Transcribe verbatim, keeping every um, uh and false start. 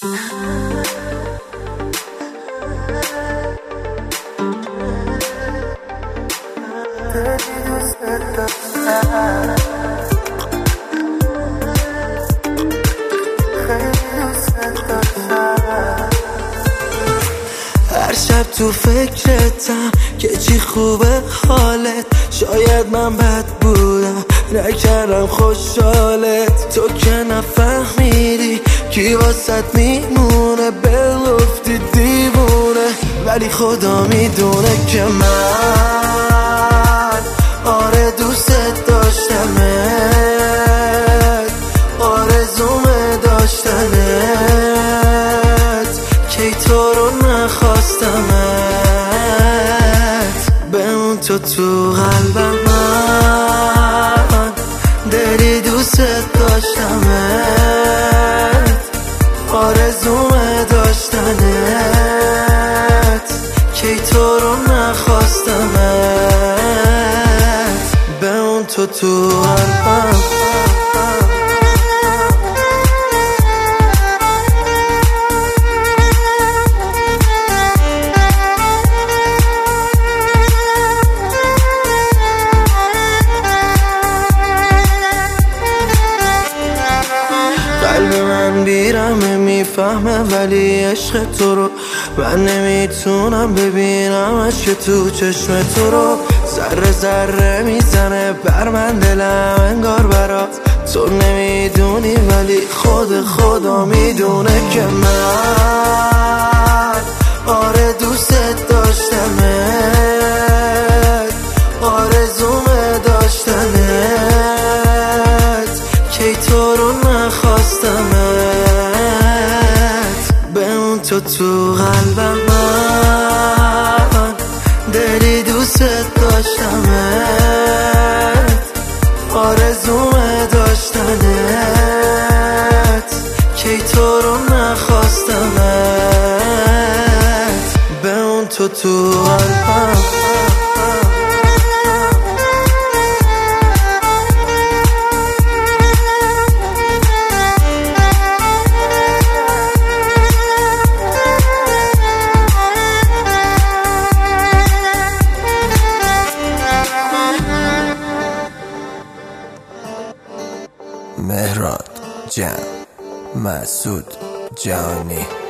هر شب تو فکرتم که چی خوبه حالت. شاید من بد بودم نکردم خوشحالت. تو که نفهمیدی کی واسط میمونه، بلفتی دیوونه. ولی خدا میدونه که من آره دوست داشتمت، آرزومه داشتنت، کی تو رو نخواستمت. بمون تو تو قلبم، من دلی دوست داشتمت، آرزومه داشتنت، کی تو رو نخواستمت. بمون تو تو قلبم. قلب من بیرمه میفهمه ولی عشق تو رو من نمیتونم ببینمش که تو چشم تو رو. ذره ذره میزنه بر من دلم انگار برات. تو نمیدونی ولی خود خدا میدونه که من آره دوست داشتمت، آرزومه داشتنت، کی تو رو نخواستمت. بمون تو تو قلبم، من دلی دوست داشتمت، آرزومه داشتنت، کی تو رو نخواستمت. بمون تو تو قلبم. مهراد جان، مسعود جانی.